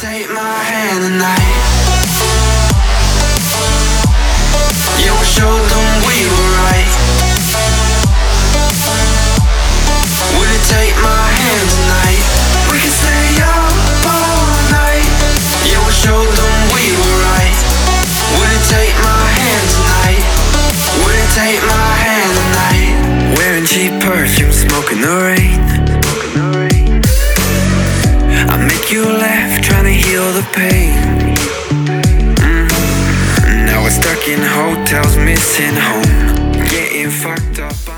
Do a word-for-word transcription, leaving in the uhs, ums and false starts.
take my hand tonight? Yeah, we showed them we were right. Would you take my hand tonight? We can stay up all night. Yeah, we showed them we were right. Would you take my hand tonight? Would you take my hand tonight? Wearing cheap perfume, smoking the rain. I make you laugh, trying to heal the pain. mm. Now we're stuck in hotels, missing home, getting fucked up.